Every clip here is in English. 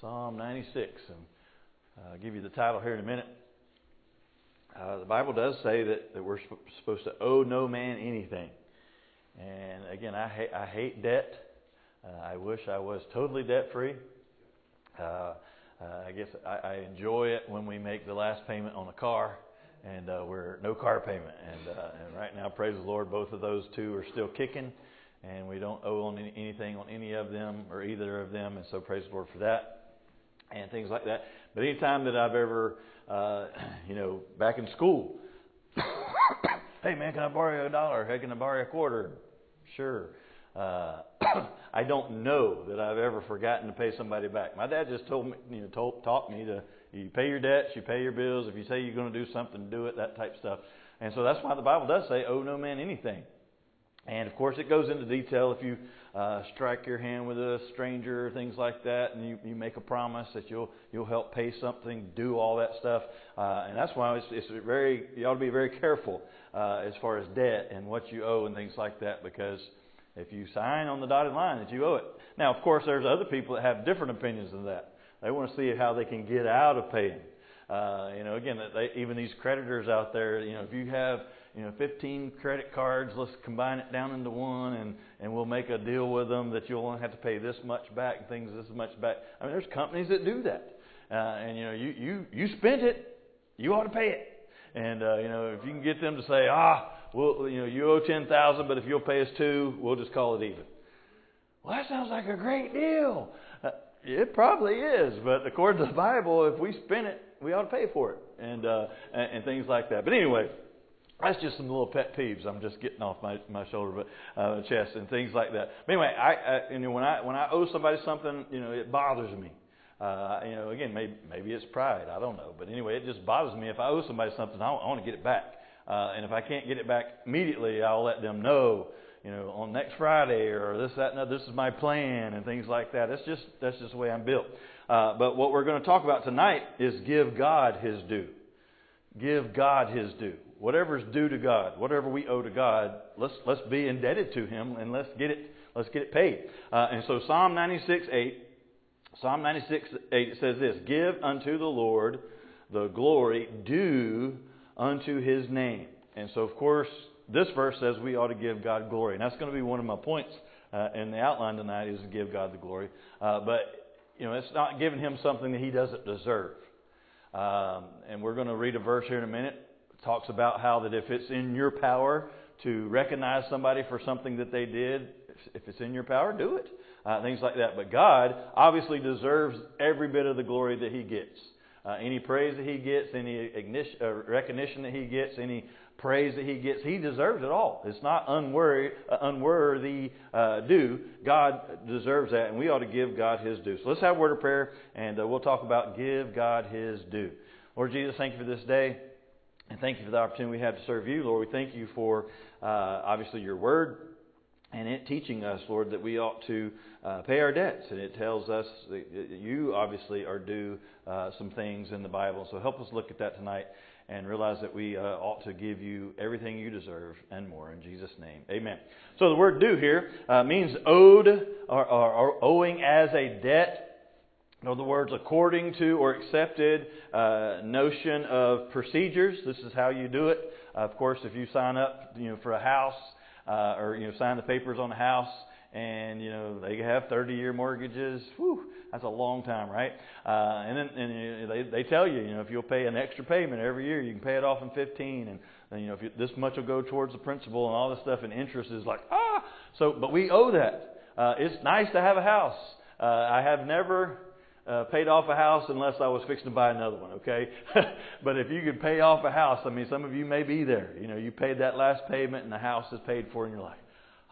Psalm 96, and I'll give you the title here in a minute. The Bible does say that we're supposed to owe no man anything. And again, I hate debt. I wish I was totally debt-free. I guess I enjoy it when we make the last payment on a car, and we're no car payment. And right now, praise the Lord, both of those two are still kicking, and we don't owe on anything on any of them or either of them. And so praise the Lord for that and things like that. But anytime that I've ever, back in school, hey man, can I borrow you $1? Hey, can I borrow you $0.25? Sure. I don't know that I've ever forgotten to pay somebody back. My dad just taught me to, you pay your debts, you pay your bills. If you say you're going to do something, do it, that type stuff. And so that's why the Bible does say, owe no man anything. And of course it goes into detail if you strike your hand with a stranger, things like that, and you make a promise that you'll help pay something, do all that stuff. And that's why you ought to be very careful as far as debt and what you owe and things like that, because if you sign on the dotted line that you owe it. Now, of course, there's other people that have different opinions than that. They want to see how they can get out of paying. Even these creditors out there, if you have 15 credit cards, let's combine it down into one, and we'll make a deal with them that you'll only have to pay this much back and things this much back. I mean, there's companies that do that. You spent it, you ought to pay it. And if you can get them to say, you owe $10,000, but if you'll pay us $2,000, we'll just call it even. Well, that sounds like a great deal. It probably is, but according to the Bible, if we spend it, we ought to pay for it, and things like that. But anyway, that's just some little pet peeves. I'm just getting off my shoulder, but chest and things like that. But anyway, when I owe somebody something, it bothers me. Again, maybe it's pride. I don't know, but anyway, it just bothers me. If I owe somebody something, I want to get it back. And if I can't get it back immediately, I'll let them know, on next Friday or this, that, and that, this is my plan and things like that. That's just the way I'm built. But what we're going to talk about tonight is give God His due. Give God His due. Whatever's due to God, whatever we owe to God, let's be indebted to Him and let's get it paid. And so Psalm 96:8 says this: Give unto the Lord the glory due unto His name. And so, of course, this verse says we ought to give God glory. And that's going to be one of my points in the outline tonight, is to give God the glory. But it's not giving Him something that He doesn't deserve. And we're going to read a verse here in a minute. It talks about how that if it's in your power to recognize somebody for something that they did, if it's in your power, do it. Things like that. But God obviously deserves every bit of the glory that He gets. Any praise that He gets, any recognition that He gets, any praise that He gets, He deserves it all. It's not unworthy due. God deserves that, and we ought to give God His due. So let's have a word of prayer, and we'll talk about give God His due. Lord Jesus, thank You for this day, and thank You for the opportunity we have to serve You. Lord, we thank You for obviously Your Word, and it teaching us, Lord, that we ought to pay our debts. And it tells us that You obviously are due some things in the Bible. So help us look at that tonight and realize that we ought to give You everything You deserve and more. In Jesus' name, amen. So the word due here means owed or owing as a debt. In other words, according to or accepted notion of procedures. This is how you do it. Of course, if you sign up for a house, or sign the papers on the house, and they have 30-year mortgages. Whew, that's a long time, right? And then they tell you, if you'll pay an extra payment every year, you can pay it off in 15, and if this much will go towards the principal and all this stuff, and interest is like So, but we owe that. It's nice to have a house. I have never paid off a house unless I was fixing to buy another one, okay? But if you could pay off a house, some of you may be there. You paid that last payment and the house is paid for and you're like,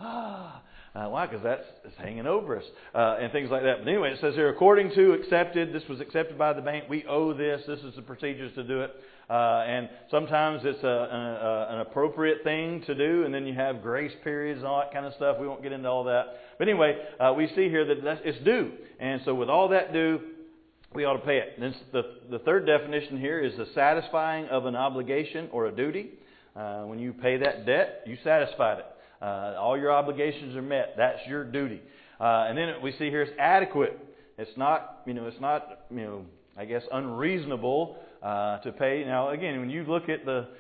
why? Because it's hanging over us and things like that. But anyway, it says here, according to accepted, this was accepted by the bank, we owe this is the procedures to do it. And sometimes it's an appropriate thing to do, and then you have grace periods and all that kind of stuff. We won't get into all that. But anyway, we see here that it's due. And so with all that due, we ought to pay it. And the third definition here is the satisfying of an obligation or a duty. When you pay that debt, you satisfied it. All your obligations are met. That's your duty. And then we see here it's adequate. It's not, I guess, unreasonable to pay. Now, again, when you look at the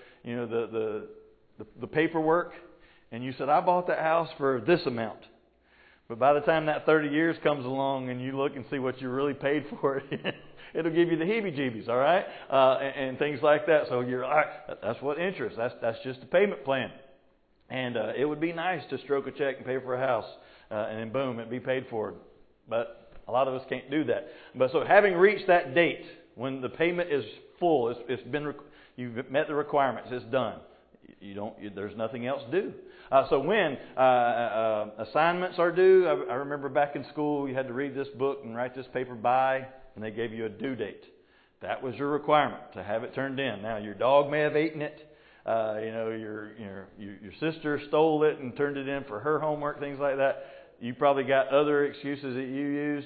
paperwork, and you said, I bought that house for this amount. But by the time that 30 years comes along and you look and see what you really paid for it, it'll give you the heebie-jeebies, all right? And things like that. So you're, all right, that's what interest. That's just a payment plan. And it would be nice to stroke a check and pay for a house, and then boom, it'd be paid for. But a lot of us can't do that. But so having reached that date when the payment is full, you've met the requirements, it's done. There's nothing else due. So when assignments are due, I remember back in school you had to read this book and write this paper by, and they gave you a due date. That was your requirement to have it turned in. Now your dog may have eaten it. Your sister stole it and turned it in for her homework, things like that. You probably got other excuses that you used.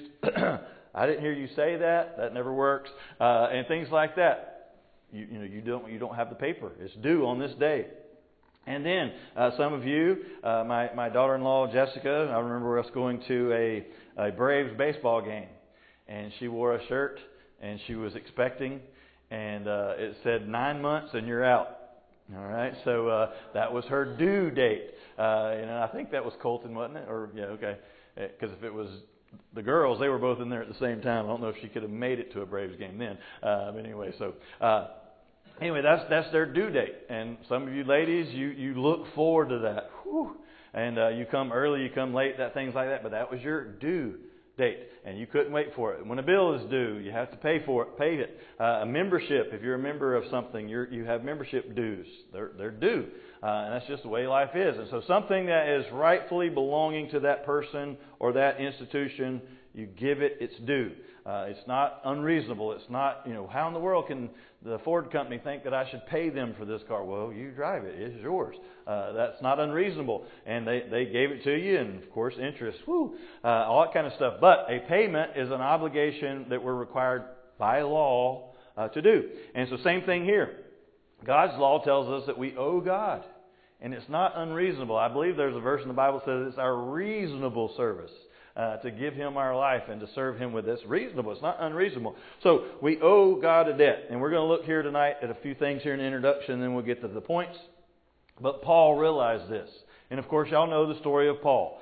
I didn't hear you say that. That never works. And things like that. You don't have the paper. It's due on this day. And then some of you, my daughter-in-law Jessica, I remember us going to a Braves baseball game, and she wore a shirt and she was expecting, and it said 9 months and you're out. All right, so that was her due date. I think that was Colton, wasn't it? Or yeah, okay, because if it was the girls, they were both in there at the same time. I don't know if she could have made it to a Braves game then. But anyway, so. Anyway, that's their due date. And some of you ladies, you look forward to that. Whew. And you come early, you come late, things like that. But that was your due date. And you couldn't wait for it. When a bill is due, you have to pay for it, pay it. A membership, if you're a member of something, you have membership dues. They're due. And that's just the way life is. And so something that is rightfully belonging to that person or that institution, you give it its due. It's not unreasonable. It's not, how in the world can the Ford company think that I should pay them for this car? Well, you drive it. It's yours. That's not unreasonable. And they gave it to you, and of course, interest, all that kind of stuff. But a payment is an obligation that we're required by law to do. And so same thing here. God's law tells us that we owe God. And it's not unreasonable. I believe there's a verse in the Bible that says it's our reasonable service to give Him our life and to serve Him with this. Reasonable. It's not unreasonable. So we owe God a debt. And we're going to look here tonight at a few things here in the introduction, and then we'll get to the points. But Paul realized this. And of course, y'all know the story of Paul.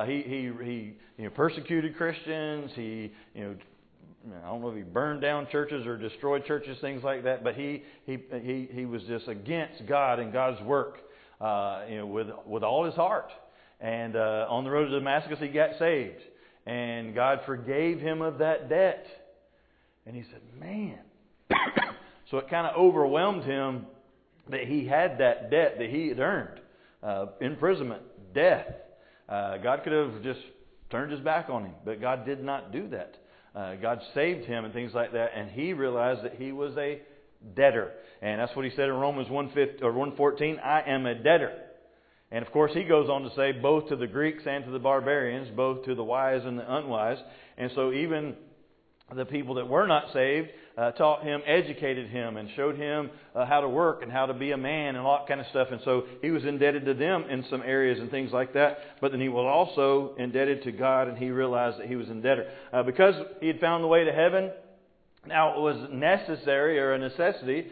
He persecuted Christians. I don't know if he burned down churches or destroyed churches, things like that. But he was just against God and God's work, with all his heart. And on the road to Damascus, he got saved. And God forgave him of that debt. And he said, man. So it kind of overwhelmed him that he had that debt that he had earned. Imprisonment, death. God could have just turned his back on him. But God did not do that. God saved him and things like that. And he realized that he was a debtor. And that's what he said in Romans 1:14, I am a debtor. And of course, he goes on to say, both to the Greeks and to the barbarians, both to the wise and the unwise. And so even the people that were not saved taught him, educated him, and showed him how to work and how to be a man and all that kind of stuff. And so he was indebted to them in some areas and things like that. But then he was also indebted to God, and he realized that he was in debtor. Because he had found the way to heaven, now it was necessary or a necessity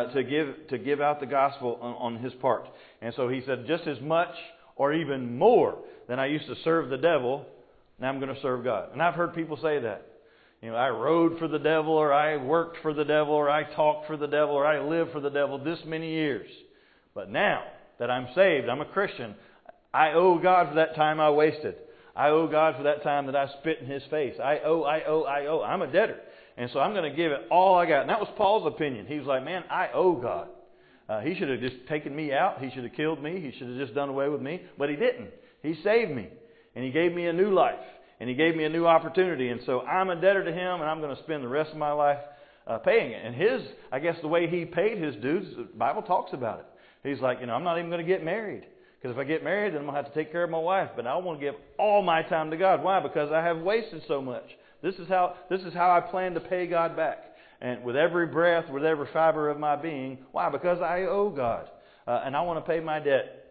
to give out the gospel on his part. And so he said, just as much or even more than I used to serve the devil, now I'm going to serve God. And I've heard people say that. I rode for the devil, or I worked for the devil, or I talked for the devil, or I lived for the devil this many years. But now that I'm saved, I'm a Christian, I owe God for that time I wasted. I owe God for that time that I spit in His face. I owe. I'm a debtor. And so I'm going to give it all I got. And that was Paul's opinion. He was like, man, I owe God. He should have just taken me out. He should have killed me. He should have just done away with me. But He didn't. He saved me. And He gave me a new life. And He gave me a new opportunity. And so I'm a debtor to Him, and I'm going to spend the rest of my life paying it. And I guess the way He paid His dues, the Bible talks about it. He's like, I'm not even going to get married. Because if I get married, then I'm going to have to take care of my wife. But I want to give all my time to God. Why? Because I have wasted so much. This is how I plan to pay God back. And with every breath, with every fiber of my being. Why? Because I owe God. And I want to pay my debt.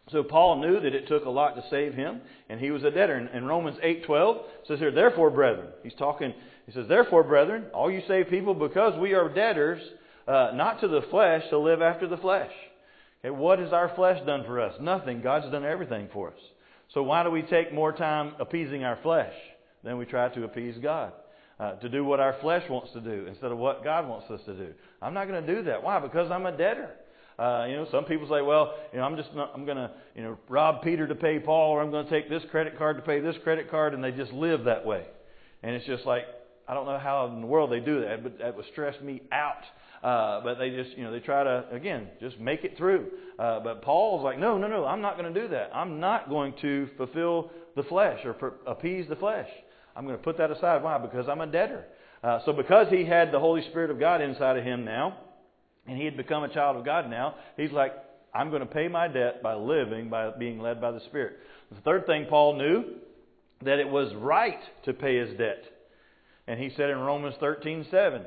So Paul knew that it took a lot to save him, and he was a debtor. In Romans 8:12 says here, therefore, brethren, he says, therefore, brethren, all you saved people, because we are debtors, not to the flesh, to live after the flesh. Okay, what has our flesh done for us? Nothing. God's done everything for us. So why do we take more time appeasing our flesh than we try to appease God? To do what our flesh wants to do instead of what God wants us to do. I'm not going to do that. Why? Because I'm a debtor. Some people say, well, I'm going to, rob Peter to pay Paul, or I'm going to take this credit card to pay this credit card, and they just live that way. And it's just like, I don't know how in the world they do that, but that would stress me out. But they just, they try to, again, just make it through. But Paul's like, no, I'm not going to do that. I'm not going to fulfill the flesh or appease the flesh. I'm going to put that aside. Why? Because I'm a debtor. So because he had the Holy Spirit of God inside of him now, and he had become a child of God now, he's like, I'm going to pay my debt by being led by the Spirit. The third thing Paul knew, that it was right to pay his debt. And he said in Romans 13:7,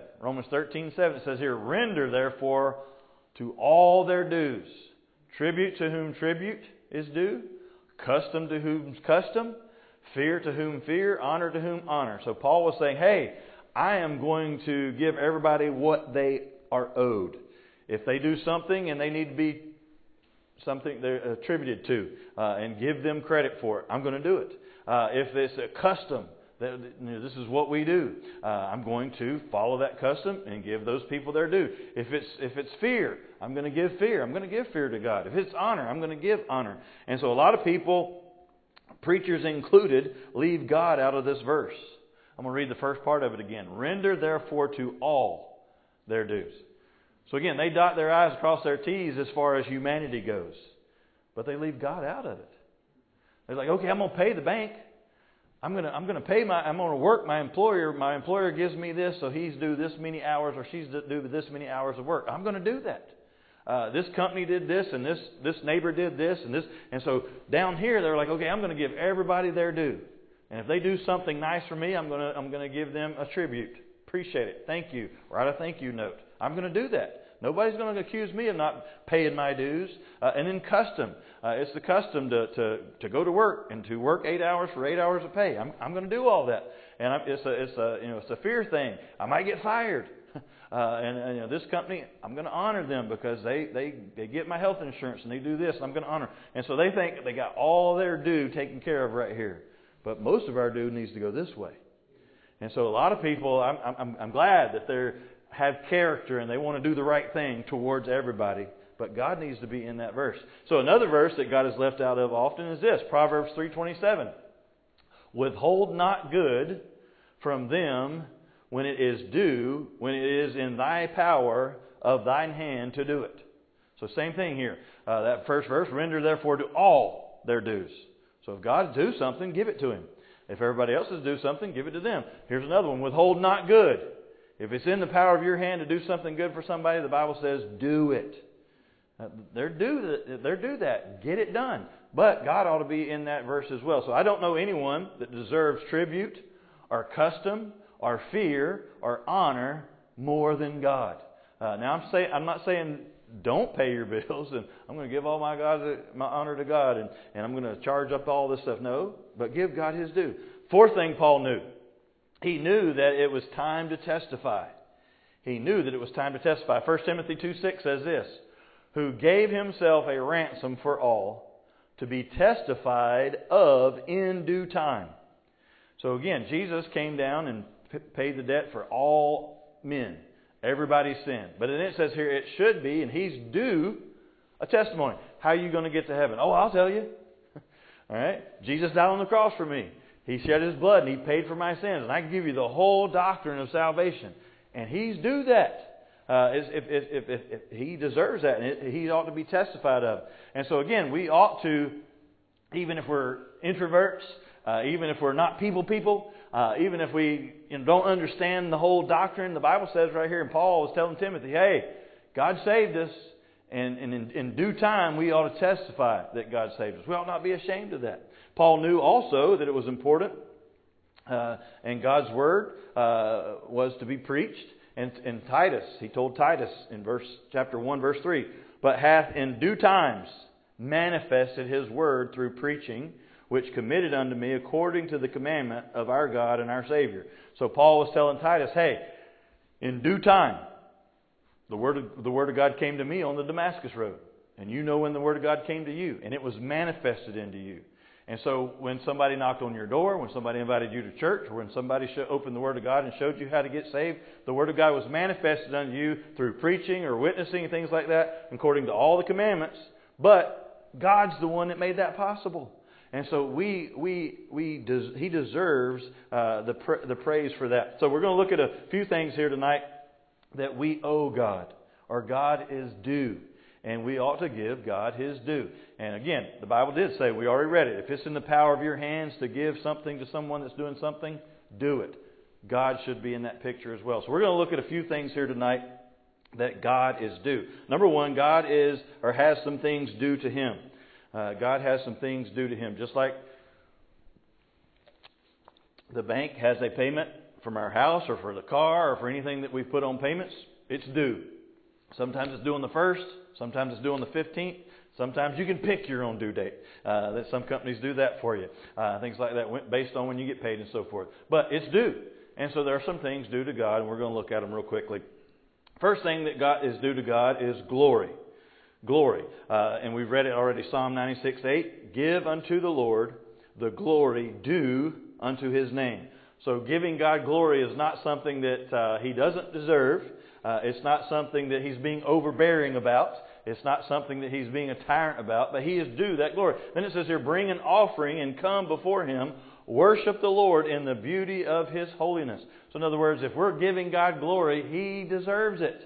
it says here, render therefore to all their dues, tribute to whom tribute is due, custom to whom custom, fear to whom fear, honor to whom honor. So Paul was saying, hey, I am going to give everybody what they are owed. If they do something and they need to be something they're attributed to, and give them credit for it, I'm going to do it. If it's a custom, this is what we do, I'm going to follow that custom and give those people their due. If it's fear, I'm going to give fear. I'm going to give fear to God. If it's honor, I'm going to give honor. And so a lot of people, preachers included, leave God out of this verse. I'm going to read the first part of it again. Render therefore to all their dues. So again, they dot their I's, cross their T's as far as humanity goes. But they leave God out of it. They're like, okay, I'm going to pay the bank. I'm going to work my employer. My employer gives me this, so he's due this many hours, or she's due this many hours of work. I'm going to do that. This company did this, and this neighbor did this, and this. And so down here, they're like, okay, I'm going to give everybody their due. And if they do something nice for me, I'm going to give them a tribute. Appreciate it. Thank you. Write a thank you note. I'm going to do that. Nobody's going to accuse me of not paying my dues. And then custom. It's the custom to go to work and to work 8 hours for 8 hours of pay. I'm going to do all that. And it's a fear thing. I might get fired. And this company, I'm going to honor them because they get my health insurance and they do this. And I'm going to honor. And so they think they got all their due taken care of right here. But most of our due needs to go this way. And so a lot of people, I'm glad that they have character and they want to do the right thing towards everybody. But God needs to be in that verse. So another verse that God is left out of often is this, Proverbs 3:27. Withhold not good from them when it is due, when it is in thy power of thine hand to do it. So same thing here. That first verse, render therefore to all their dues. So if God do something, give it to him. If everybody else is do something, give it to them. Here's another one, withhold not good. If it's in the power of your hand to do something good for somebody, the Bible says, do it. They're due that. Get it done. But God ought to be in that verse as well. So I don't know anyone that deserves tribute or custom or fear or honor more than God. Now I'm not saying don't pay your bills and I'm going to give all my honor to God and I'm going to charge up all this stuff. No, but give God His due. Fourth thing Paul knew. He knew that it was time to testify. He knew that it was time to testify. 1 Timothy 2:6 says this, who gave himself a ransom for all to be testified of in due time. So again, Jesus came down and paid the debt for all men. Everybody's sin. But then it says here it should be, and He's due a testimony. How are you going to get to heaven? Oh, I'll tell you. All right? Jesus died on the cross for me. He shed His blood and He paid for my sins. And I can give you the whole doctrine of salvation. And He's due that. If He deserves that, and He ought to be testified of. And so again, we ought to, even if we're introverts, even if we're not people, even if we don't understand the whole doctrine, the Bible says right here, and Paul was telling Timothy, hey, God saved us, and in due time we ought to testify that God saved us. We ought not be ashamed of that. Paul knew also that it was important, and God's Word was to be preached. And Titus, he told Titus in chapter 1, verse 3, but hath in due times manifested His word through preaching, which committed unto me according to the commandment of our God and our Savior. So Paul was telling Titus, hey, in due time, the word of God came to me on the Damascus road. And you know when the Word of God came to you. And it was manifested into you. And so when somebody knocked on your door, when somebody invited you to church, or when somebody opened the Word of God and showed you how to get saved, the Word of God was manifested unto you through preaching or witnessing and things like that, according to all the commandments. But God's the one that made that possible. And so He deserves the praise for that. So we're going to look at a few things here tonight that we owe God, or God is due. And we ought to give God His due. And again, the Bible did say, we already read it, if it's in the power of your hands to give something to someone that's doing something, do it. God should be in that picture as well. So we're going to look at a few things here tonight that God is due. Number one, God is or has some things due to Him. God has some things due to Him. Just like the bank has a payment from our house or for the car or for anything that we put on payments, it's due. Sometimes it's due on the 1st. Sometimes it's due on the 15th. Sometimes you can pick your own due date. That some companies do that for you. Things like that based on when you get paid and so forth. But it's due. And so there are some things due to God, and we're going to look at them real quickly. First thing that God is due to God is glory. Glory. And we've read it already, Psalm 96:8. Give unto the Lord the glory due unto His name. So giving God glory is not something that He doesn't deserve. It's not something that He's being overbearing about. It's not something that He's being a tyrant about, but He is due that glory. Then it says here, bring an offering and come before Him. Worship the Lord in the beauty of His holiness. So in other words, if we're giving God glory, He deserves it.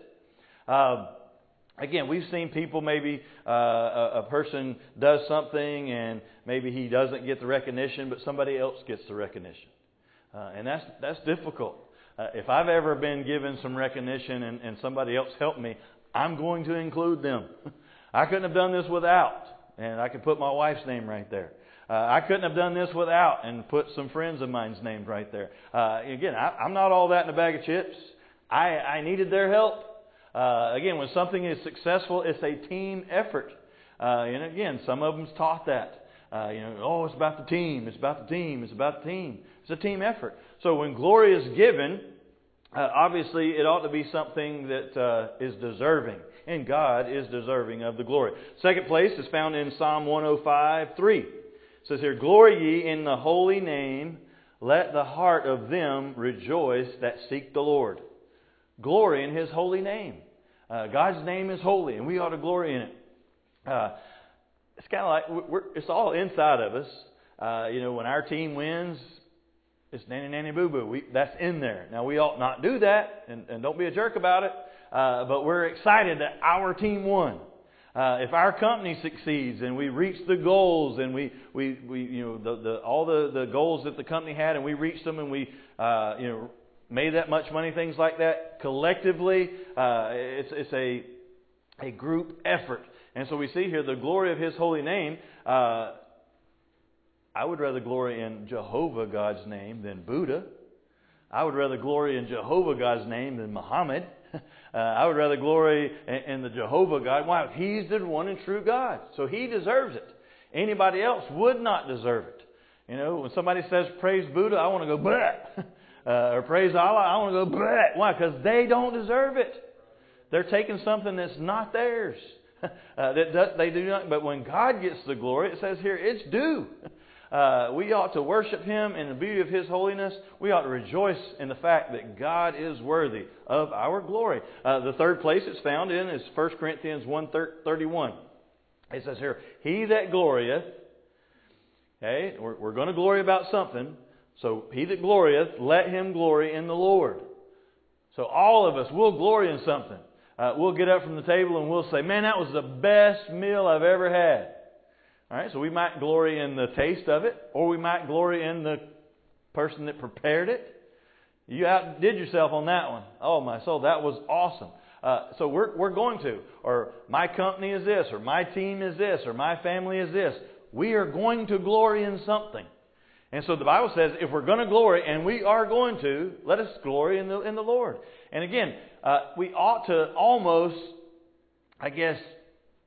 Again, we've seen people, maybe a person does something and maybe he doesn't get the recognition, but somebody else gets the recognition. And that's difficult. If I've ever been given some recognition and somebody else helped me, I'm going to include them. I couldn't have done this without. And I could put my wife's name right there. I couldn't have done this without and put some friends of mine's names right there. Again, I'm not all that in a bag of chips. I needed their help. Again, when something is successful, it's a team effort. And again, some of them's taught that. It's about the team. It's about the team. It's about the team. It's a team effort. So when glory is given, obviously it ought to be something that is deserving. And God is deserving of the glory. Second place is found in Psalm 105:3. It says here, glory ye in the holy name. Let the heart of them rejoice that seek the Lord. Glory in His holy name. God's name is holy, and we ought to glory in it. It's kind of like it's all inside of us. When our team wins, it's nanny nanny boo boo. That's in there. Now we ought not do that, and don't be a jerk about it. But we're excited that our team won. If our company succeeds and we reach the goals and we all the goals that the company had and we reached them and we made that much money, things like that, collectively, it's a group effort. And so we see here the glory of His holy name. I would rather glory in Jehovah God's name than Buddha. I would rather glory in Jehovah God's name than Muhammad. I would rather glory in the Jehovah God. Why? He's the one and true God. So He deserves it. Anybody else would not deserve it. When somebody says praise Buddha, I want to go bleh. Or praise Allah, I want to go bleh. Why? Because they don't deserve it. They're taking something that's not theirs. They do not. But when God gets the glory, it says here, it's due. We ought to worship Him in the beauty of His holiness. We ought to rejoice in the fact that God is worthy of our glory. The third place it's found in is 1 Corinthians 1:31. It says here, He that glorieth, okay, we're going to glory about something. So he that glorieth, let him glory in the Lord. So all of us will glory in something. We'll get up from the table and we'll say, man, that was the best meal I've ever had. All right, so we might glory in the taste of it, or we might glory in the person that prepared it. You outdid yourself on that one. Oh, my soul, that was awesome. So we're going to, or my company is this, or my team is this, or my family is this. We are going to glory in something. And so the Bible says, if we're going to glory, and we are going to, let us glory in the Lord. And again, we ought to almost,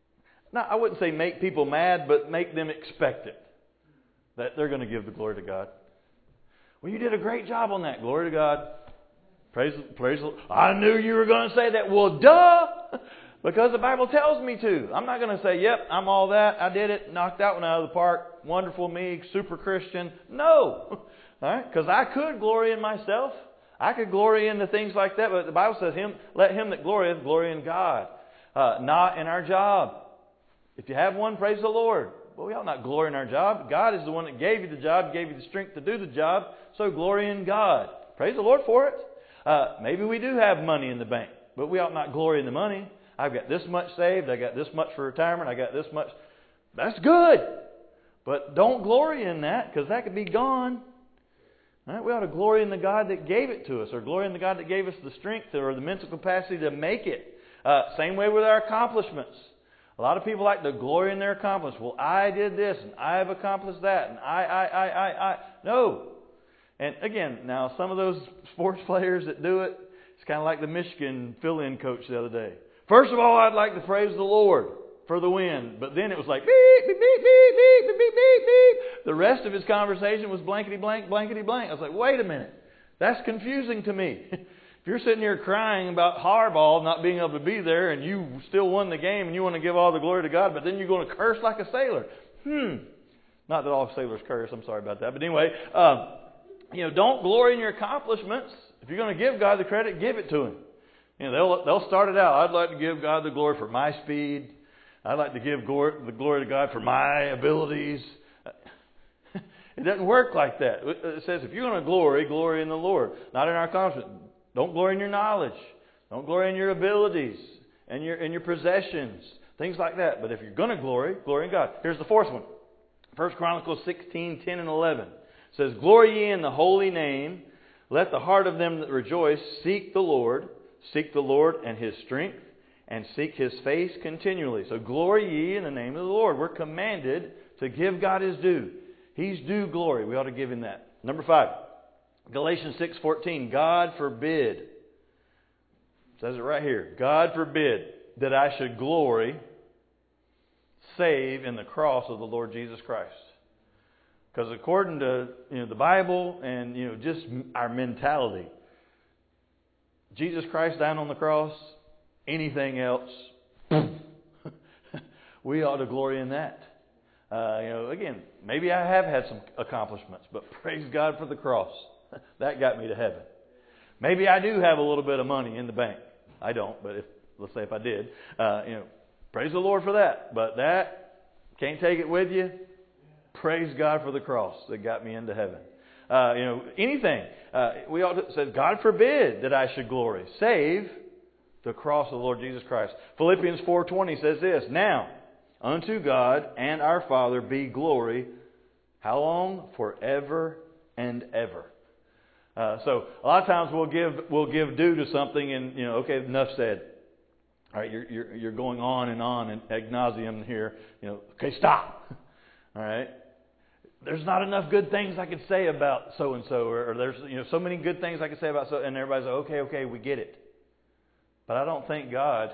I wouldn't say make people mad, but make them expect it. That they're going to give the glory to God. Well, you did a great job on that. Glory to God. Praise the Lord. I knew you were going to say that. Well, duh! Because the Bible tells me to. I'm not going to say, yep, I'm all that. I did it. Knocked that one out of the park. Wonderful me. Super Christian. No. All right? Because I could glory in myself. I could glory in the things like that. But the Bible says, let him that glorieth glory in God. Not in our job. If you have one, praise the Lord. Well, we ought not glory in our job. God is the one that gave you the job, gave you the strength to do the job. So glory in God. Praise the Lord for it. Maybe we do have money in the bank, but we ought not glory in the money. I've got this much saved. I got this much for retirement. I got this much. That's good. But don't glory in that, because that could be gone. All right? We ought to glory in the God that gave it to us, or glory in the God that gave us the strength or the mental capacity to make it. Same way with our accomplishments. A lot of people like to glory in their accomplishments. Well, I did this, and I've accomplished that, and I. No. And again, now some of those sports players that do it, it's kind of like the Michigan fill-in coach the other day. First of all, I'd like to praise the Lord for the win. But then it was like, beep, beep, beep, beep, beep, beep, beep, beep, beep. The rest of his conversation was blankety blank, blankety blank. I was like, wait a minute. That's confusing to me. If you're sitting here crying about Harbaugh not being able to be there and you still won the game and you want to give all the glory to God, but then you're going to curse like a sailor. Not that all sailors curse. I'm sorry about that. But anyway, don't glory in your accomplishments. If you're going to give God the credit, give it to Him. They'll start it out. I'd like to give God the glory for my speed. I'd like to give the glory to God for my abilities. It doesn't work like that. It says if you're going to glory in the Lord, not in our accomplishments. Don't glory in your knowledge. Don't glory in your abilities and your possessions, things like that. But if you're going to glory in God. Here's the fourth one. 1 Chronicles 16, 10 and 11. It says, glory ye in the holy name. Let the heart of them that rejoice seek the Lord. Seek the Lord and His strength, and seek His face continually. So glory ye in the name of the Lord. We're commanded to give God His due. He's due glory. We ought to give Him that. Number 5, Galatians 6:14. God forbid. It says it right here. God forbid that I should glory save in the cross of the Lord Jesus Christ. Because according to the Bible and just our mentality, Jesus Christ down on the cross, anything else, we ought to glory in that. Again, maybe I have had some accomplishments, but praise God for the cross. That got me to heaven. Maybe I do have a little bit of money in the bank. I don't, but let's say if I did, praise the Lord for that. But that, can't take it with you. Praise God for the cross that got me into heaven. Anything. We ought to say, God forbid that I should glory, save the cross of the Lord Jesus Christ. Philippians 4:20 says this, now unto God and our Father be glory, how long? Forever and ever. So a lot of times we'll give due to something, and okay, enough said. All right, you're going on and ad nauseum here. Okay, stop. All right. There's not enough good things I could say about so and so, or there's so many good things I could say about so, and everybody's like, okay, we get it. But I don't think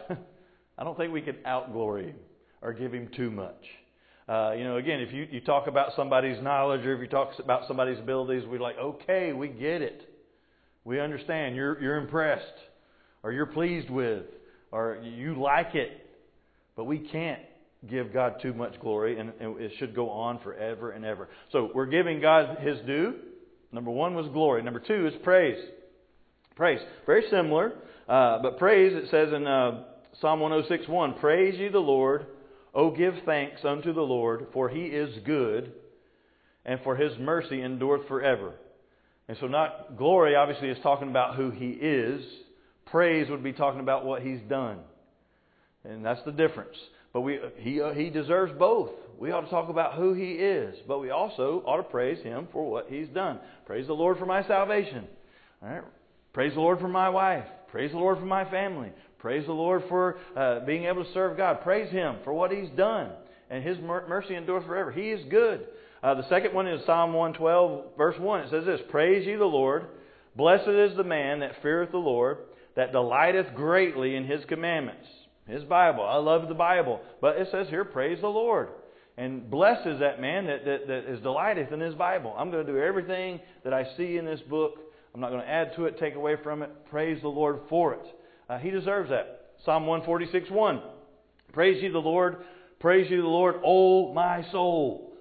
we could outglory Him or give Him too much. Again, if you talk about somebody's knowledge or if you talk about somebody's abilities, we're like, okay, we get it. We understand. You're impressed, or you're pleased with, or you like it. But we can't give God too much glory, and it should go on forever and ever. So we're giving God His due. Number 1 was glory. Number 2 is praise. Praise. Very similar, but praise, it says in Psalm 106:1, praise ye the Lord, O give thanks unto the Lord, for He is good, and for His mercy endureth forever. And so not glory, obviously, is talking about who He is. Praise would be talking about what He's done. And that's the difference. But He deserves both. We ought to talk about who He is, but we also ought to praise Him for what He's done. Praise the Lord for my salvation. All right. Praise the Lord for my wife. Praise the Lord for my family. Praise the Lord for being able to serve God. Praise Him for what He's done. And His mercy endures forever. He is good. The second one is Psalm 112, verse 1. It says this, praise ye the Lord. Blessed is the man that feareth the Lord, that delighteth greatly in His commandments. His Bible. I love the Bible. But it says here, praise the Lord. And blesses that man that is delighteth in his Bible. I'm going to do everything that I see in this book. I'm not going to add to it, take away from it. Praise the Lord for it. He deserves that. Psalm 146:1. Praise ye the Lord. Praise ye the Lord, O my soul.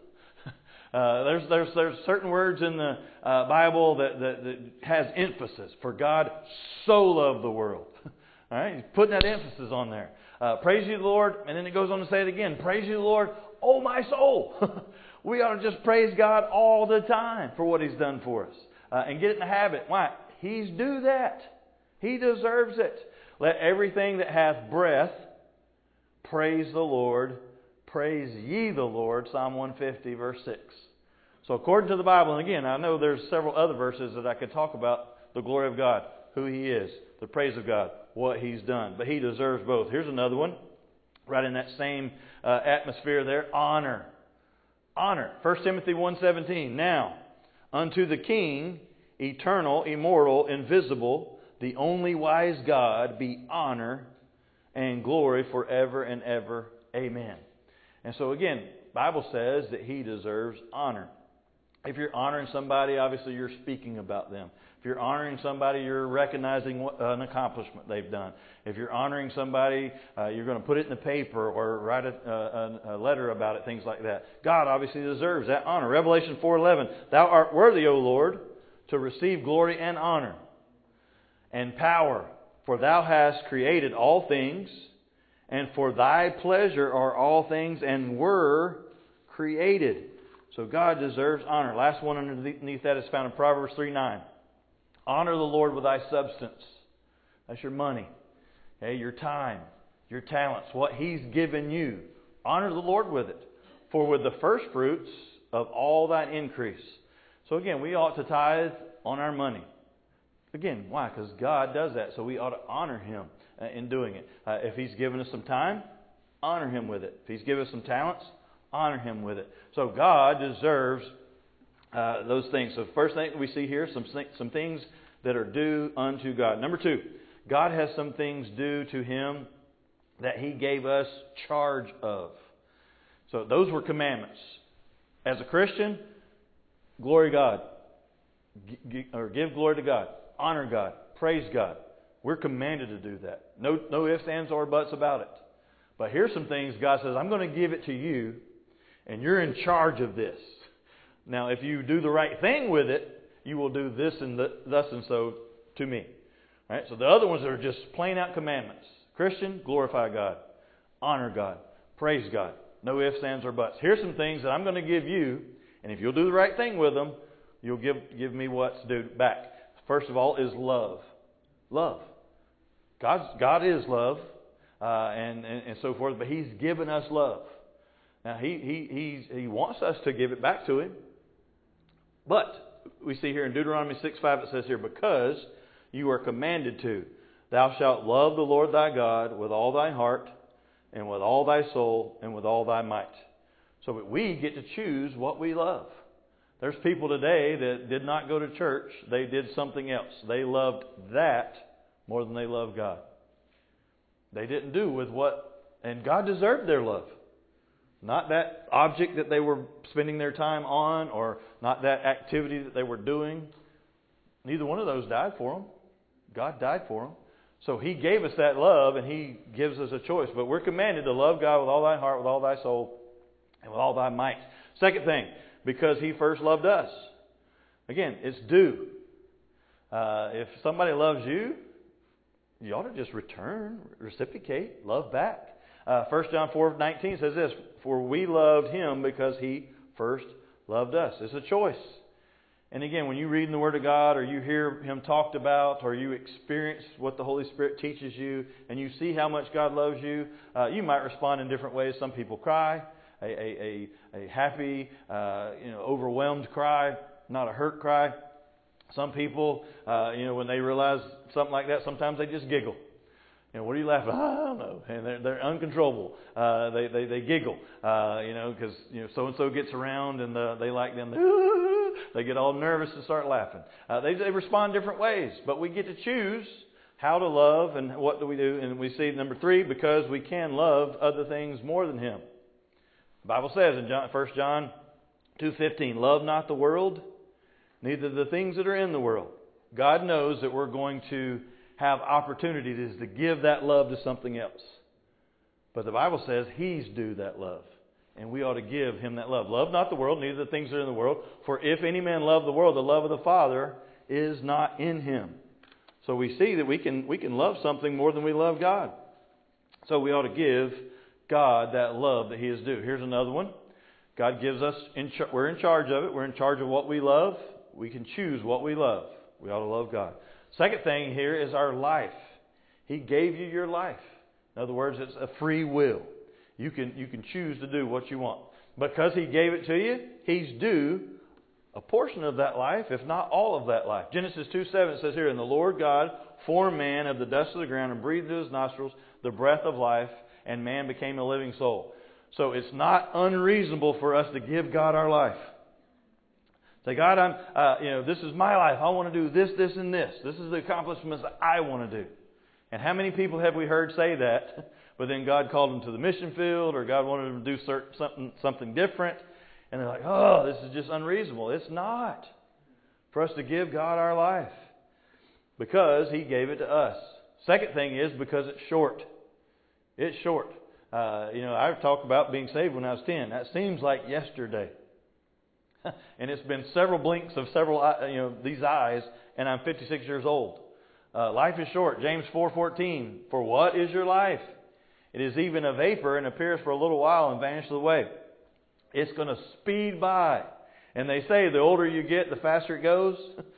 There's certain words in the Bible that has emphasis. For God so loved the world. All right, he's putting that emphasis on there. Praise ye the Lord, and then it goes on to say it again. Praise ye the Lord, oh my soul. We ought to just praise God all the time for what He's done for us. And get it in the habit. Why? He's due that. He deserves it. Let everything that hath breath praise the Lord. Praise ye the Lord. Psalm 150, verse 6. So according to the Bible, and again, I know there's several other verses that I could talk about the glory of God, who He is, the praise of God, what He's done. But He deserves both. Here's another one. Right in that same atmosphere there. Honor. Honor. 1 Timothy 1:17. Now, unto the King, eternal, immortal, invisible, the only wise God, be honor and glory forever and ever. Amen. And so again, the Bible says that He deserves honor. If you're honoring somebody, obviously you're speaking about them. If you're honoring somebody, you're recognizing an accomplishment they've done. If you're honoring somebody, you're going to put it in the paper or write a letter about it, things like that. God obviously deserves that honor. Revelation 4:11, Thou art worthy, O Lord, to receive glory and honor and power, for Thou hast created all things, and for Thy pleasure are all things, and were created. So God deserves honor. Last one underneath that is found in Proverbs 3:9. Honor the Lord with thy substance. That's your money, okay, your time, your talents, what He's given you. Honor the Lord with it. For with the first fruits of all thine increase. So again, we ought to tithe on our money. Again, why? Because God does that. So we ought to honor Him in doing it. If He's given us some time, honor Him with it. If He's given us some talents, honor Him with it. So God deserves those things. So first thing we see here, some things that are due unto God. Number 2, God has some things due to Him that He gave us charge of. So those were commandments. As a Christian, glory God. Give glory to God. Honor God. Praise God. We're commanded to do that. No ifs, ands, or buts about it. But here's some things God says, I'm going to give it to you, and you're in charge of this. Now, if you do the right thing with it, you will do this and thus and so to me. All right? So the other ones are just plain out commandments. Christian, glorify God. Honor God. Praise God. No ifs, ands, or buts. Here's some things that I'm going to give you, and if you'll do the right thing with them, you'll give me what's due back. First of all is love. Love. God is love, and so forth, but He's given us love. Now, He wants us to give it back to Him. But we see here in Deuteronomy 6:5 it says here, because you are commanded to, thou shalt love the Lord thy God with all thy heart, and with all thy soul, and with all thy might. So we get to choose what we love. There's people today that did not go to church. They did something else. They loved that more than they loved God. They didn't do with what, and God deserved their love. Not that object that they were spending their time on, or not that activity that they were doing. Neither one of those died for them. God died for them. So He gave us that love, and He gives us a choice. But we're commanded to love God with all thy heart, with all thy soul, and with all thy might. Second thing, because He first loved us. Again, it's due. If somebody loves you, you ought to just reciprocate, love back. 1 John 4:19 says this, for we loved Him because He first loved us. It's a choice. And again, when you read in the Word of God, or you hear Him talked about, or you experience what the Holy Spirit teaches you, and you see how much God loves you, you might respond in different ways. Some people cry, a happy, overwhelmed cry, not a hurt cry. Some people, when they realize something like that, sometimes they just giggle. What are you laughing at? I don't know. And they're uncontrollable. They giggle, because so-and-so gets around and they like them. They get all nervous and start laughing. They respond different ways. But we get to choose how to love and what do we do. And we see number 3, because we can love other things more than Him. The Bible says in 1 John 2:15, love not the world, neither the things that are in the world. God knows that we're going to have opportunities to give that love to something else. But the Bible says He's due that love. And we ought to give Him that love. Love not the world, neither the things that are in the world. For if any man love the world, the love of the Father is not in him. So we see that we can love something more than we love God. So we ought to give God that love that He is due. Here's another one. God gives us, we're in charge of it. We're in charge of what we love. We can choose what we love. We ought to love God. Second thing here is our life. He gave you your life. In other words, it's a free will. You can choose to do what you want. Because He gave it to you, He's due a portion of that life, if not all of that life. Genesis 2:7 says here, and the Lord God formed man of the dust of the ground and breathed into his nostrils the breath of life, and man became a living soul. So it's not unreasonable for us to give God our life. Say, God, this is my life. I want to do this, this, and this. This is the accomplishments that I want to do. And how many people have we heard say that? But then God called them to the mission field, or God wanted them to do something different. And they're like, oh, this is just unreasonable. It's not for us to give God our life. Because He gave it to us. Second thing is because it's short. It's short. I've talked about being saved when I was 10. That seems like yesterday. And it's been several blinks of these eyes, and I'm 56 years old. Life is short. James 4:14. For what is your life? It is even a vapor and appears for a little while and vanishes away. It's going to speed by. And they say the older you get, the faster it goes.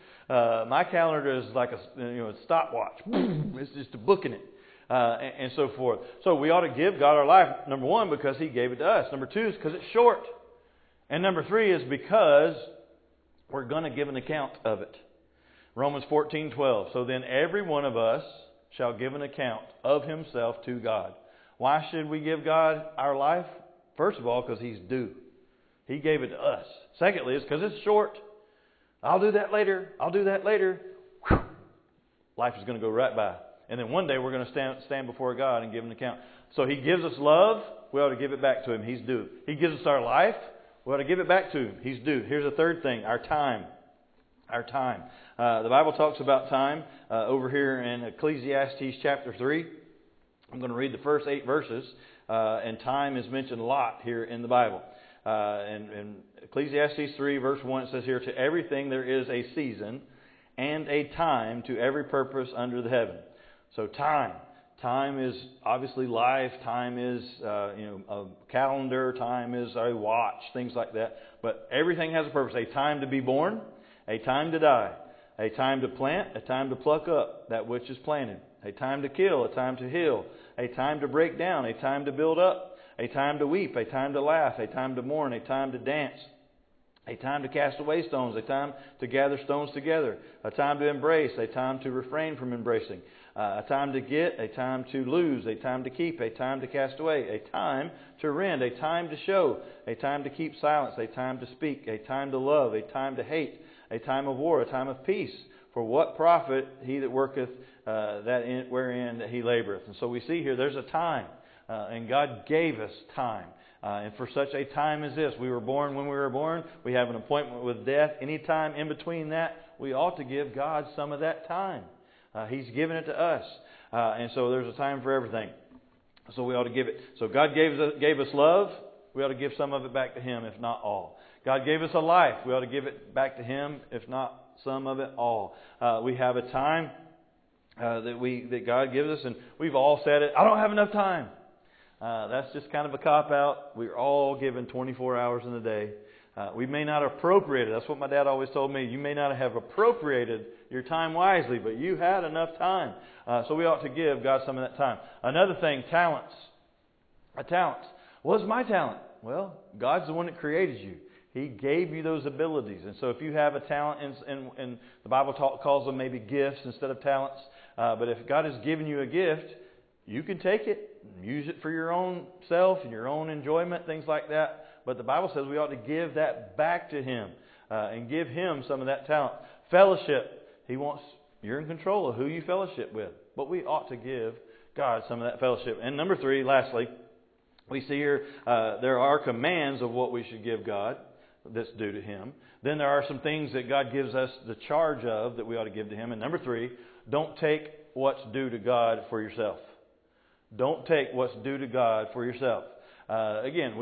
My calendar is like a stopwatch. It's just booking it. And so forth. So we ought to give God our life, number 1, because He gave it to us. Number 2 is because it's short. And number 3 is because we're going to give an account of it. Romans 14:12. So then every one of us shall give an account of himself to God. Why should we give God our life? First of all, because He's due. He gave it to us. Secondly, it's because it's short. I'll do that later. I'll do that later. Whew. Life is going to go right by. And then one day we're going to stand before God and give an account. So He gives us love. We ought to give it back to Him. He's due. He gives us our life. We ought to give it back to Him. He's due. Here's a third thing. Our time. Our time. The Bible talks about time over here in Ecclesiastes chapter 3. I'm going to read the first 8 verses. And time is mentioned a lot here in the Bible. In Ecclesiastes 3 verse 1 it says here, to everything there is a season and a time to every purpose under the heaven. So time. Time is obviously life. Time is a calendar. Time is a watch. Things like that. But everything has a purpose. A time to be born. A time to die. A time to plant. A time to pluck up that which is planted. A time to kill. A time to heal. A time to break down. A time to build up. A time to weep, a time to laugh, a time to mourn, a time to dance, a time to cast away stones, a time to gather stones together, a time to embrace, a time to refrain from embracing, a time to get, a time to lose, a time to keep, a time to cast away, a time to rend, a time to show, a time to keep silence, a time to speak, a time to love, a time to hate, a time of war, a time of peace. For what profit he that worketh wherein he laboureth? And so we see here there's a time. And God gave us time. And for such a time as this, we were born when we were born. We have an appointment with death. Any time in between that, we ought to give God some of that time. He's given it to us. And so there's a time for everything. So we ought to give it. So God gave us love. We ought to give some of it back to Him, if not all. God gave us a life. We ought to give it back to Him, if not some of it all. We have a time that God gives us, and we've all said it. I don't have enough time. That's just kind of a cop-out. We're all given 24 hours in a day. We may not appropriate it. That's what my dad always told me. You may not have appropriated your time wisely, but you had enough time. So we ought to give God some of that time. Another thing, talents. A talent. What's my talent? Well, God's the one that created you. He gave you those abilities. And so if you have a talent, and the Bible calls them maybe gifts instead of talents. But if God has given you a gift, you can take it and use it for your own self and your own enjoyment, things like that. But the Bible says we ought to give that back to Him and give Him some of that talent. Fellowship. He wants, you're in control of who you fellowship with. but we ought to give God some of that fellowship. And number 3, lastly, we see here there are commands of what we should give God that's due to Him. Then there are some things that God gives us the charge of that we ought to give to Him. And number 3, don't take what's due to God for yourself. Don't take what's due to God for yourself. Again,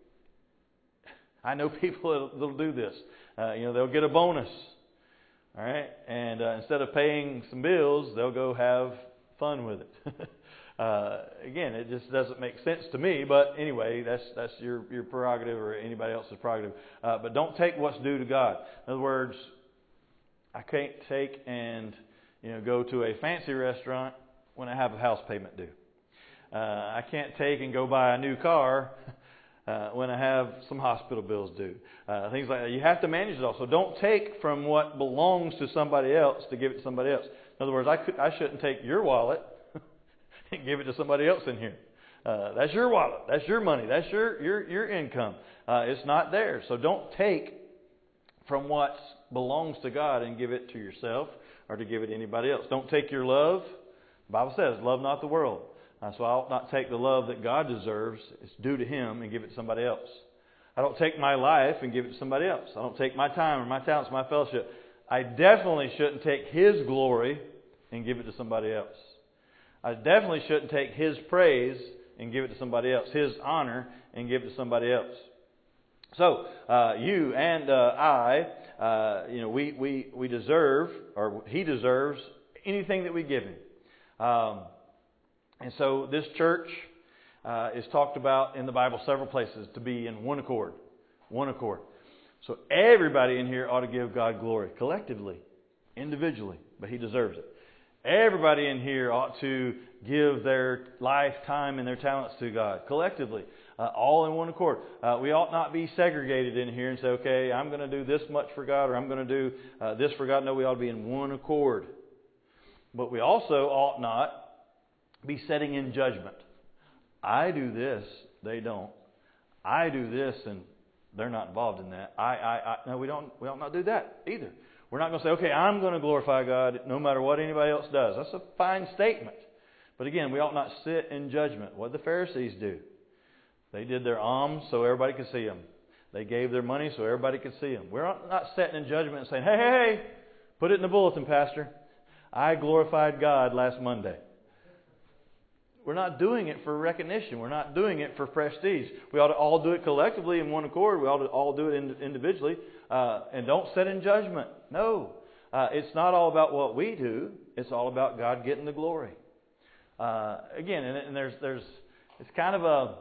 I know people that'll do this. They'll get a bonus. All right? And instead of paying some bills, they'll go have fun with it. Again, it just doesn't make sense to me. But anyway, that's your prerogative or anybody else's prerogative. But don't take what's due to God. In other words, I can't take and go to a fancy restaurant when I have a house payment due. I can't take and go buy a new car when I have some hospital bills due. Things like that. You have to manage it all. So don't take from what belongs to somebody else to give it to somebody else. In other words, I shouldn't take your wallet and give it to somebody else in here. That's your wallet. That's your money. That's your income. It's not theirs. So don't take from what belongs to God and give it to yourself or to give it to anybody else. Don't take your love. The Bible says, love not the world. So I ought not take the love that God deserves, it's due to Him, and give it to somebody else. I don't take my life and give it to somebody else. I don't take my time or my talents, my fellowship. I definitely shouldn't take His glory and give it to somebody else. I definitely shouldn't take His praise and give it to somebody else. His honor and give it to somebody else. So, you and I, we deserve, or He deserves, anything that we give Him. And so this church is talked about in the Bible several places to be in one accord. One accord. So everybody in here ought to give God glory collectively, individually, but He deserves it. Everybody in here ought to give their life, time, and their talents to God collectively, all in one accord. We ought not be segregated in here and say, okay, I'm going to do this much for God or I'm going to do this for God. No, we ought to be in one accord. But we also ought not be setting in judgment. I do this, they don't. I do this, and they're not involved in that. No, we ought not do that either. We're not going to say, okay, I'm going to glorify God no matter what anybody else does. That's a fine statement. But again, we ought not sit in judgment. What did the Pharisees do? They did their alms so everybody could see them. They gave their money so everybody could see them. We're not sitting in judgment and saying, hey, put it in the bulletin, Pastor. I glorified God last Monday. We're not doing it for recognition. We're not doing it for prestige. We ought to all do it collectively in one accord. We ought to all do it individually. And don't sit in judgment. No. It's not all about what we do. It's all about God getting the glory. Again, and there's it's kind of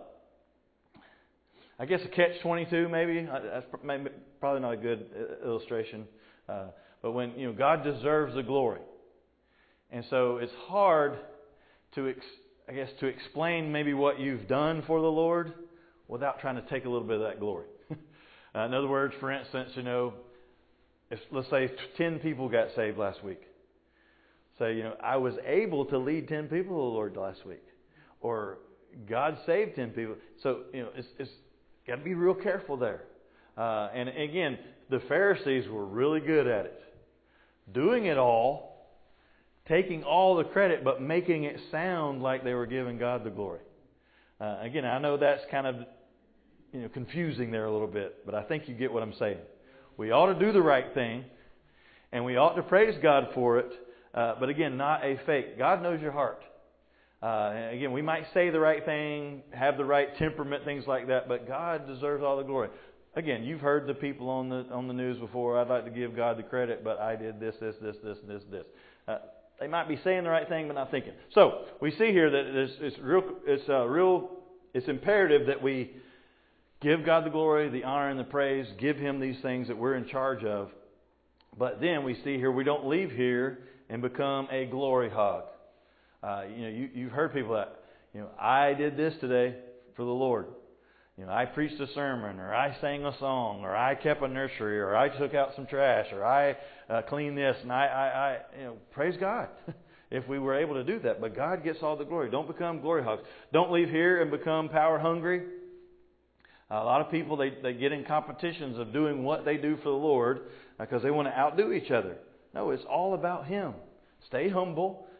a catch-22 maybe. That's probably not a good illustration. But when, God deserves the glory. And so it's hard to explain maybe what you've done for the Lord without trying to take a little bit of that glory. In other words, for instance, if let's say 10 people got saved last week. Say, I was able to lead 10 people to the Lord last week. Or God saved 10 people. So, it's got to be real careful there. And again, the Pharisees were really good at it. Doing it all, taking all the credit, but making it sound like they were giving God the glory. Again, I know that's kind of confusing there a little bit, but I think you get what I'm saying. We ought to do the right thing, and we ought to praise God for it, but again, not a fake. God knows your heart. Again, we might say the right thing, have the right temperament, things like that, but God deserves all the glory. Again, you've heard the people on the news before, I'd like to give God the credit, but I did this. They might be saying the right thing, but not thinking. So we see here that it's imperative that we give God the glory, the honor, and the praise. Give Him these things that we're in charge of. But then we see here we don't leave here and become a glory hog. You've heard people that I did this today for the Lord. I preached a sermon, or I sang a song, or I kept a nursery, or I took out some trash, or I cleaned this, and I praise God if we were able to do that. But God gets all the glory. Don't become glory hogs. Don't leave here and become power hungry. A lot of people, they get in competitions of doing what they do for the Lord because they want to outdo each other. No, it's all about Him. Stay humble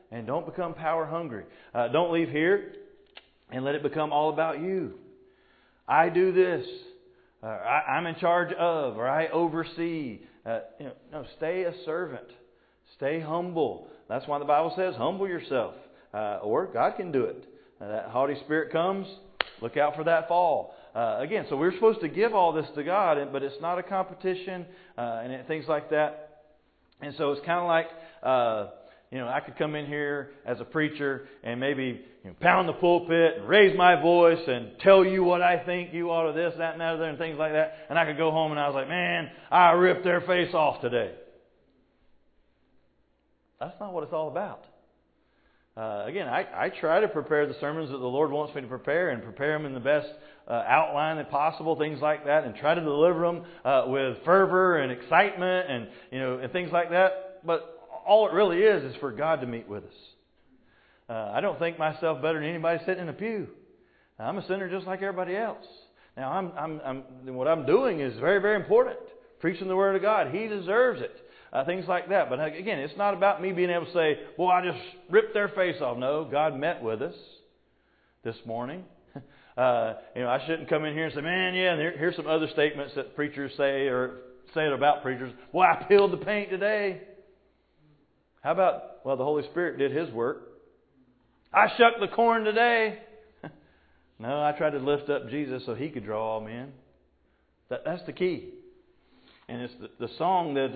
and don't become power hungry. Don't leave here and let it become all about you. I do this. I'm in charge of, or I oversee. No, stay a servant. Stay humble. That's why the Bible says, humble yourself. Or God can do it. That haughty spirit comes, look out for that fall. Again, so we're supposed to give all this to God, but it's not a competition and things like that. And so it's kind of like, I could come in here as a preacher and maybe pound the pulpit and raise my voice and tell you what I think you ought to this, that, and that, other, and things like that. And I could go home and I was like, man, I ripped their face off today. That's not what it's all about. Again, I try to prepare the sermons that the Lord wants me to prepare and prepare them in the best outline that possible, things like that, and try to deliver them with fervor and excitement and things like that. But all it really is for God to meet with us. I don't think myself better than anybody sitting in a pew. I'm a sinner just like everybody else. Now, what I'm doing is very, very important. Preaching the Word of God. He deserves it. Things like that. But again, it's not about me being able to say, well, I just ripped their face off. No, God met with us this morning. I shouldn't come in here and say, man, yeah, and here's some other statements that preachers say or say it about preachers. Well, I peeled the paint today. How about, well, the Holy Spirit did His work. I shucked the corn today. No, I tried to lift up Jesus so He could draw all men. That's the key. And it's the song that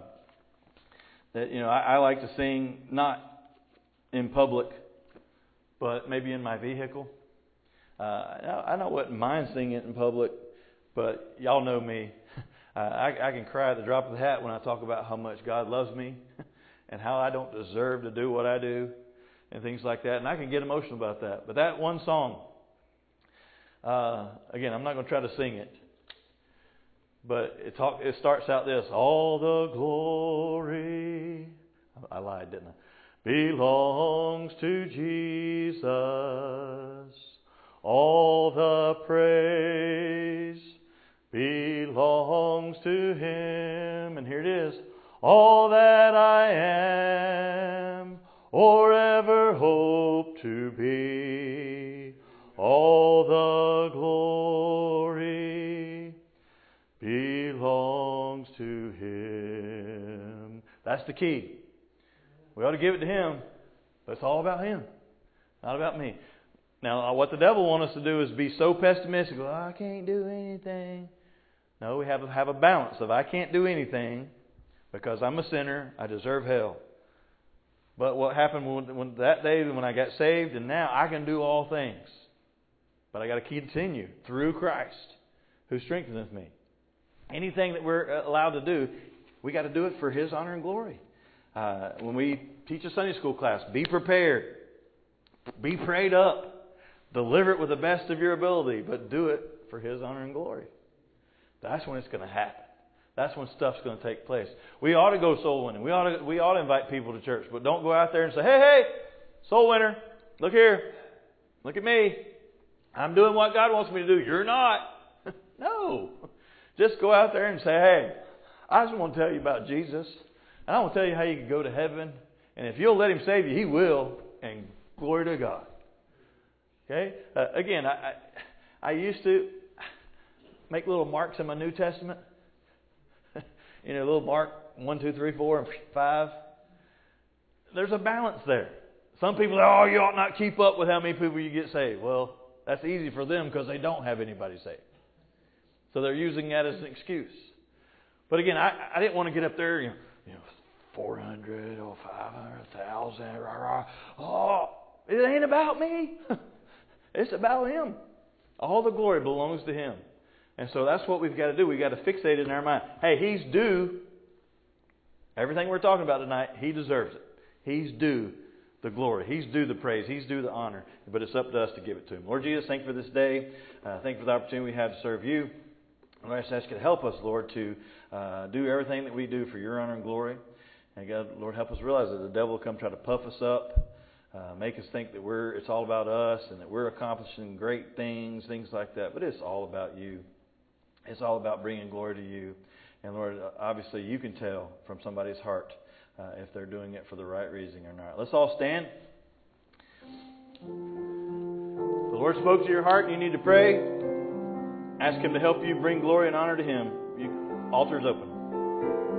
I like to sing, not in public, but maybe in my vehicle. I don't wouldn't mind singing it in public, but y'all know me. I can cry at the drop of the hat when I talk about how much God loves me and how I don't deserve to do what I do and things like that. And I can get emotional about that. But that one song, again, I'm not going to try to sing it. But it starts out this: all the glory, I lied, didn't I? Belongs to Jesus. All the praise belongs to Him. And here it is: all that I am or ever hope to be, all the glory belongs to Him. That's the key. We ought to give it to Him, but it's all about Him, not about me. Now, what the devil wants us to do is be so pessimistic. Well, I can't do anything. No, we have to have a balance of I can't do anything because I'm a sinner. I deserve hell. But what happened when that day when I got saved, and now I can do all things. But I got to continue through Christ who strengtheneth me. Anything that we're allowed to do, we got to do it for His honor and glory. When we teach a Sunday school class, be prepared. Be prayed up. Deliver it with the best of your ability, but do it for His honor and glory. That's when it's going to happen. That's when stuff's going to take place. We ought to go soul winning. We ought to invite people to church, but don't go out there and say, hey, soul winner, look here. Look at me. I'm doing what God wants me to do. You're not. No. Just go out there and say, hey, I just want to tell you about Jesus. And I want to tell you how you can go to heaven. And if you'll let Him save you, He will. And glory to God. Okay? Again, I used to make little marks in my New Testament. Little mark 1, 2, 3, 4, and 5. There's a balance there. Some people say, oh, you ought not keep up with how many people you get saved. Well, that's easy for them because they don't have anybody saved. So they're using that as an excuse. But again, I didn't want to get up there, 400 or 500,000. Oh, it ain't about me. It's about Him. All the glory belongs to Him. And so that's what we've got to do. We've got to fixate it in our mind. Hey, He's due. Everything we're talking about tonight, He deserves it. He's due the glory. He's due the praise. He's due the honor. But it's up to us to give it to Him. Lord Jesus, thank you for this day. Thank you for the opportunity we have to serve You. Lord, I just ask You to help us, Lord, to do everything that we do for Your honor and glory. And God, Lord, help us realize that the devil will come try to puff us up. Make us think that it's all about us and that we're accomplishing great things like that. But it's all about You. It's all about bringing glory to You. And Lord, obviously You can tell from somebody's heart if they're doing it for the right reason or not. Let's all stand. The Lord spoke to your heart and you need to pray. Ask Him to help you bring glory and honor to Him. Altar's open.